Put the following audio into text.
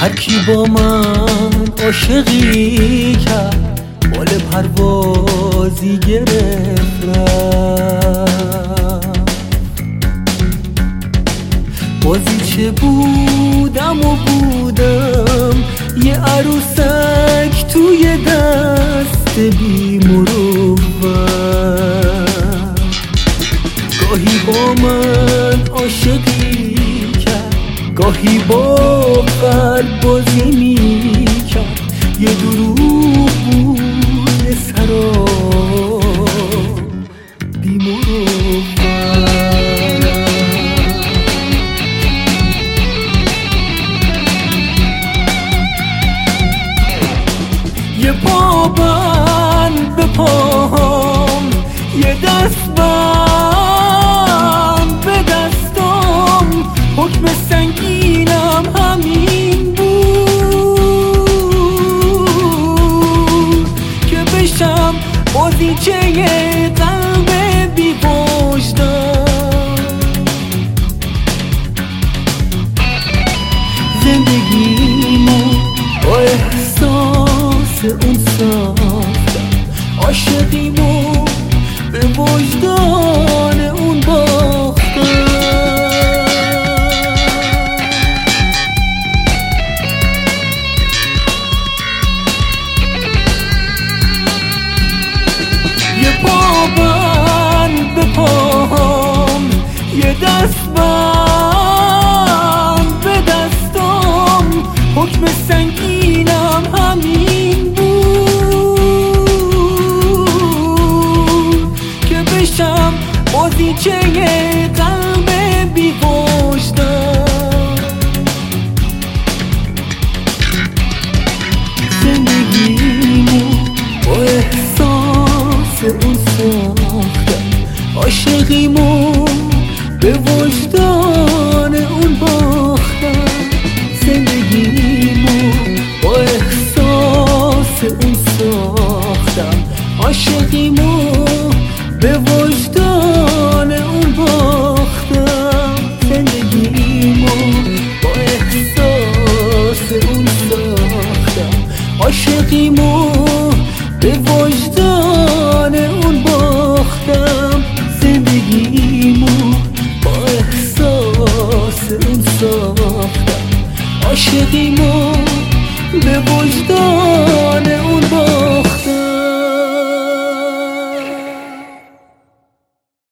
هر کی با من عاشقی کرد بال پروازی گرفت رفت. بازی چه بودم و بودم یه عروسک توی دست بی مروت. گاهی با من عاشقی کرد گاهی با قلب بازی می کرد. یه دروغ بود سرا بی مروت. یه پا بند به پاهم یه دست بند به دستم. حکم سنگینم همین بود که بشم بازیچه قلب بی وجدان. زندگیمو با احساس اون ساختم. عاشقیمو به وجدان اون باختم. یه پا بند به پاهم یه دست بند به دستم. حکم سنگینم همین بود که بشم بازیچه قلب بی وجدان. زندگیمو با احساس اون ساختم. عاشقیمو به وجدان اون باختم. زندگیمو با احساس اون ساختم. عاشقیمو به وجدان اون باختم. زندگیمو با احساس اون ساختم. عاشقیمو به وجدان اون باختم. زندگیمو با احساس اون ساختم. عاشقیمو به وجدان